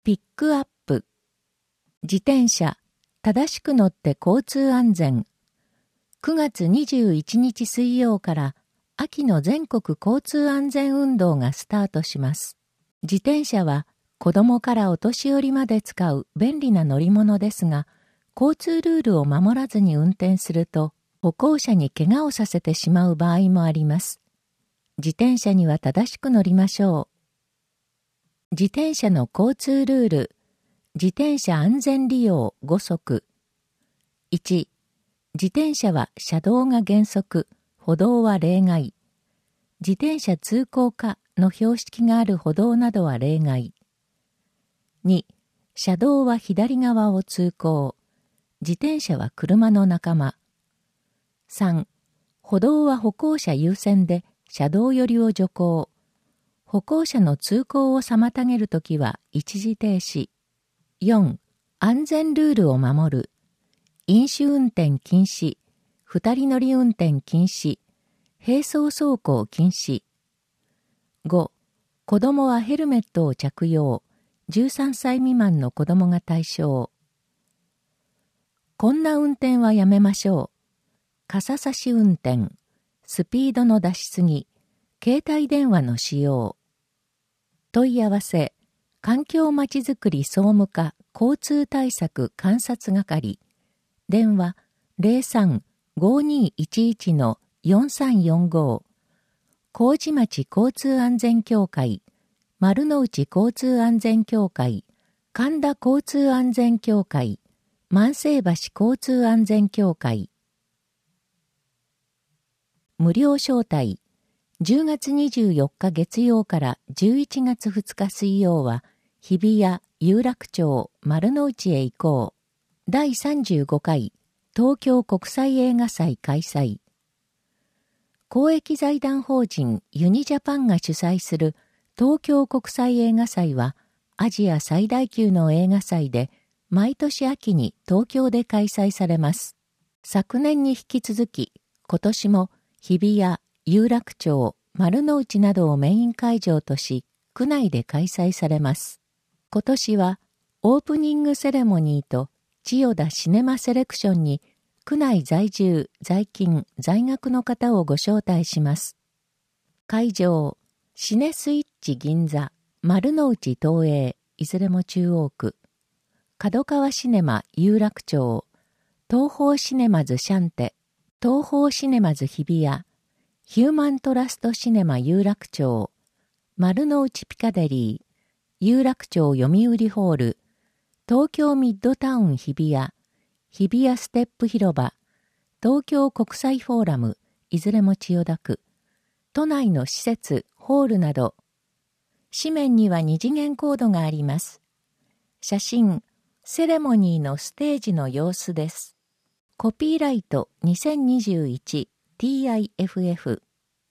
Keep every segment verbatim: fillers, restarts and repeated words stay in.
ピックアップ。自転車、正しく乗って交通安全。くがつにじゅういちにち水曜から秋の全国交通安全運動がスタートします。自転車は子供からお年寄りまで使う便利な乗り物ですが、交通ルールを守らずに運転すると歩行者に怪我をさせてしまう場合もあります。自転車には正しく乗りましょう。自転車の交通ルール。自転車安全利用ごそく。いち、自転車は車道が原則、歩道は例外。自転車通行可の標識がある歩道などは例外。に、車道は左側を通行。自転車は車の仲間。さん、歩道は歩行者優先で車道寄りを徐行。歩行者の通行を妨げるときは一時停止。よん、安全ルールを守る。飲酒運転禁止、二人乗り運転禁止、並走走行禁止。ご、子供はヘルメットを着用。じゅうさんさい未満の子供が対象。こんな運転はやめましょう。傘差し運転、スピードの出しすぎ、携帯電話の使用。問い合わせ、環境まちづくり総務課交通対策監察係。電話 ゼロさん ごーにーいちいち のよんさんよんご。麹町交通安全協会、丸の内交通安全協会、神田交通安全協会、万世橋交通安全協会。無料招待。じゅうがつにじゅうよっか月曜からじゅういちがつふつか水曜は、日比谷、有楽町、丸の内へ行こう。だいさんじゅうごかい、東京国際映画祭開催。公益財団法人ユニジャパンが主催する東京国際映画祭は、アジア最大級の映画祭で、毎年秋に東京で開催されます。昨年に引き続き、今年も日比谷、有楽町、丸の内などをメイン会場とし、区内で開催されます。今年は、オープニングセレモニーと千代田シネマセレクションに、区内在住、在勤、在学の方をご招待します。会場、シネスイッチ銀座、丸の内東映、いずれも中央区、角川シネマ有楽町、東宝シネマズシャンテ、東宝シネマズ日比谷、ヒューマントラストシネマ有楽町、丸の内ピカデリー、有楽町読売ホール、東京ミッドタウン日比谷、日比谷ステップ広場、東京国際フォーラム、いずれも千代田区、都内の施設、ホールなど、紙面には二次元コードがあります。写真、セレモニーのステージの様子です。コピーライトにせんにじゅういちティーアイエフエフ。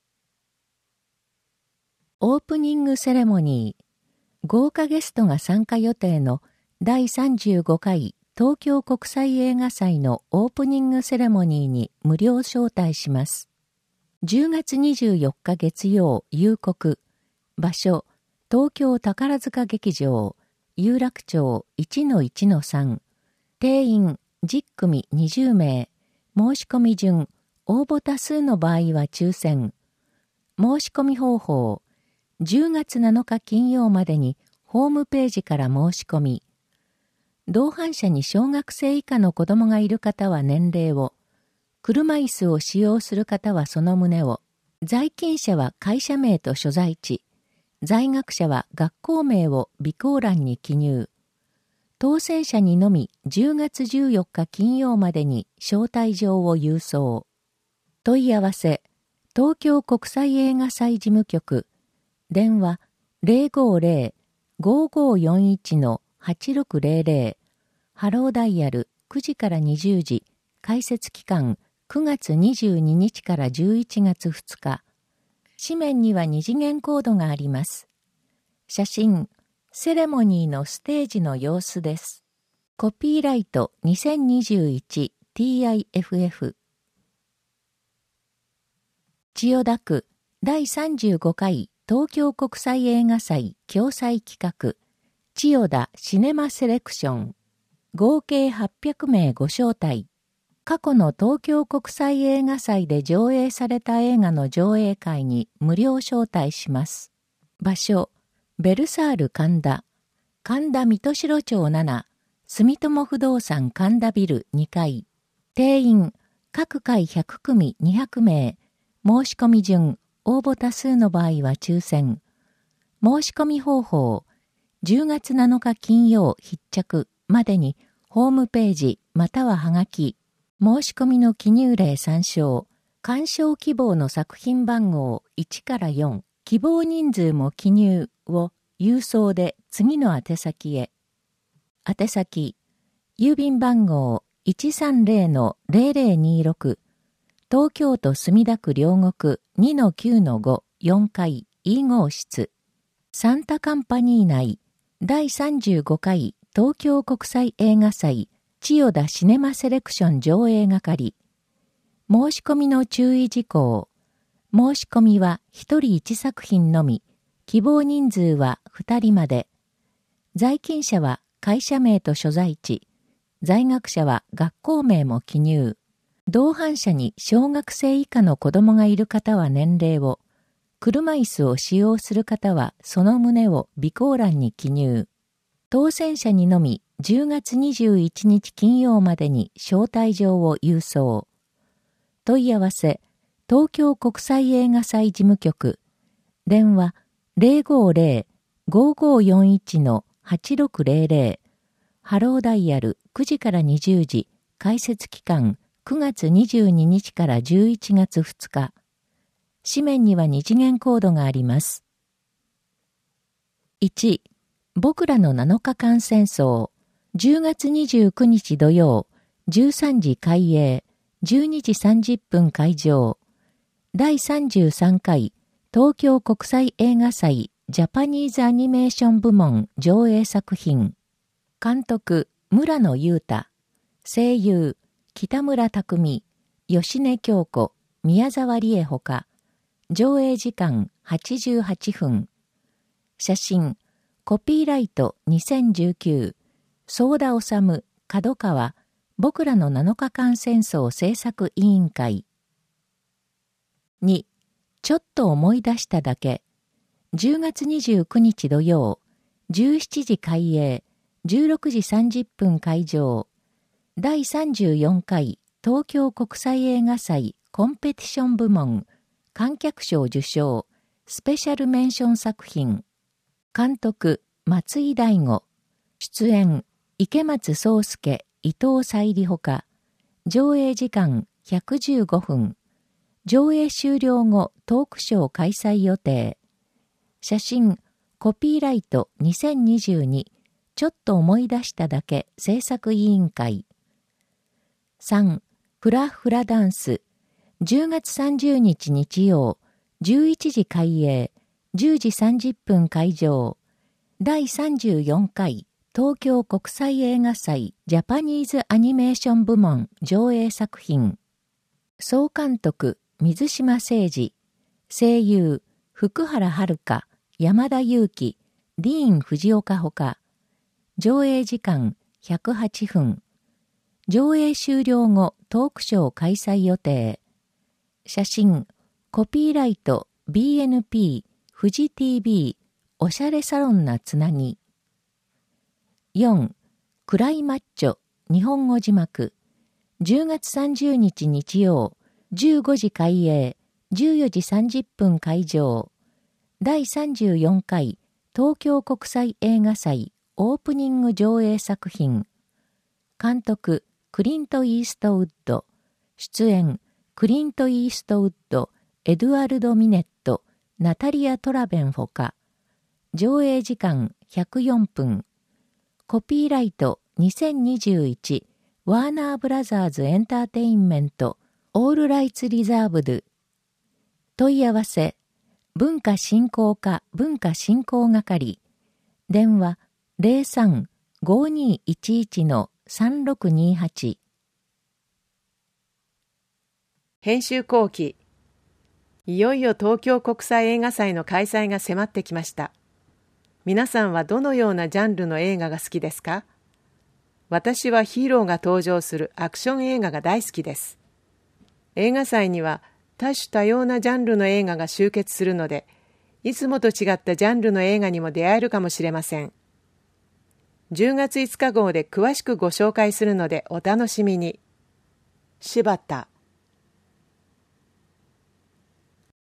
オープニングセレモニー。豪華ゲストが参加予定のだいさんじゅうごかい東京国際映画祭のオープニングセレモニーに無料招待します。じゅうがつにじゅうよっか月曜夕刻。場所、東京宝塚劇場、有楽町 いちのいちのさん。定員じゅっくみにじゅうめい。申し込み順、応募多数の場合は抽選。申し込み方法、じゅうがつなのか金曜までにホームページから申し込み。同伴者に小学生以下の子供がいる方は年齢を、車椅子を使用する方はその旨を、在勤者は会社名と所在地、在学者は学校名を備考欄に記入。当選者にのみじゅうがつじゅうよっか金曜までに招待状を郵送。問い合わせ、東京国際映画祭事務局、電話 ゼロごゼロ ごーごーよんいち のはちろくゼロゼロ、ハローダイヤルくじからにじゅうじ、開設期間くがつにじゅうににちからじゅういちがつふつか。紙面には二次元コードがあります。写真、セレモニーのステージの様子です。コピーライトにせんにじゅういちティーアイエフエフ。千代田区だいさんじゅうごかい東京国際映画祭共催企画、 千代田シネマセレクション。合計はっぴゃくめいご招待。過去の東京国際映画祭で上映された映画の上映会に無料招待します。場所、ベルサール神田。神田水戸代町なな、住友不動産神田ビルにかい。定員、各回ひゃくくみにひゃくめい。申し込み順、応募多数の場合は抽選。申し込み方法、じゅうがつなのか金曜必着までにホームページまたははがき、申し込みの記入例参照、鑑賞希望の作品番号いちからよん、希望人数も記入を郵送で次の宛先へ。宛先、郵便番号 いちさんゼロ ゼロゼロにろく、東京都墨田区両国 にのきゅうのご よんかい E 号室。サンタカンパニー内だいさんじゅうごかい東京国際映画祭千代田シネマセレクション上映係。申し込みの注意事項。申し込みはひとりいちさく品のみ。希望人数はふたりまで。在勤者は会社名と所在地。在学者は学校名も記入。同伴者に小学生以下の子供がいる方は年齢を。車椅子を使用する方はその旨を備考欄に記入。当選者にのみじゅうがつにじゅういちにち金曜までに招待状を郵送。問い合わせ、東京国際映画祭事務局。電話 ゼロごゼロ ごごよんいち はちろくゼロゼロ。ハローダイヤルくじからにじゅうじ。開設期間くがつにじゅうににちからじゅういちがつふつか。紙面には二次元コードがあります。いち、僕らのなのかかん戦争。じゅうがつにじゅうくにち土曜、じゅうさんじ開営、じゅうにじさんじゅっぷん開場。だいさんじゅうさんかい東京国際映画祭ジャパニーズアニメーション部門上映作品。監督、村野裕太。声優、北村匠海、吉根京子、宮沢りえほか。上映時間はちじゅうはっぷん。写真、コピーライトにせんじゅうきゅう、相田治、角川、僕らのなのかかん戦争制作委員会。に、ちょっと思い出しただけ。じゅうがつにじゅうくにち土曜、じゅうしちじ開営、じゅうろくじさんじゅっぷん開場。だいさんじゅうよんかい東京国際映画祭コンペティション部門観客賞受賞スペシャルメンション作品。監督、松井大吾。出演、池松壮亮、伊藤沙莉ほか。上映時間ひゃくじゅうごふん。上映終了後トークショー開催予定。写真、コピーライトにせんにじゅうに。ちょっと思い出しただけ制作委員会。さん、フラフラダンス。じゅうがつさんじゅうにち日曜、じゅういちじ開営、じゅうじさんじゅっぷん開場。だいさんじゅうよんかい東京国際映画祭ジャパニーズアニメーション部門上映作品。総監督、水島誠二。声優、福原遥、山田裕貴、ディーン・藤岡ほか。上映時間ひゃくはっぷん。上映終了後トークショー開催予定。写真、コピーライト ビーエヌピー 富士 ティービー おしゃれサロンなつなぎ。よん、クライマッチョ日本語字幕。じゅうがつさんじゅうにち日曜、じゅうごじ開営、じゅうよじさんじゅっぷん開場。だいさんじゅうよんかい東京国際映画祭オープニング上映作品。監督、クリント・イーストウッド。出演、クリント・イーストウッド、エドワルド・ミネット、ナタリア・トラベンほか。上映時間ひゃくよんぷん。コピーライトにせんにじゅういちワーナーブラザーズエンターテインメントオールライツリザーブド。問い合わせ、文化振興課文化振興係。電話 ゼロさん ごにいちいち さんろくにはち。 編集後期。いよいよ東京国際映画祭の開催が迫ってきました。 皆さんはどのようなジャンルの映画が好きですか？私はヒーローが登場するアクション映画が大好きです。映画祭には多種多様なジャンルの映画が集結するので、いつもと違ったジャンルの映画にも出会えるかもしれません。じゅうがついつか号で詳しくご紹介するのでお楽しみに。柴田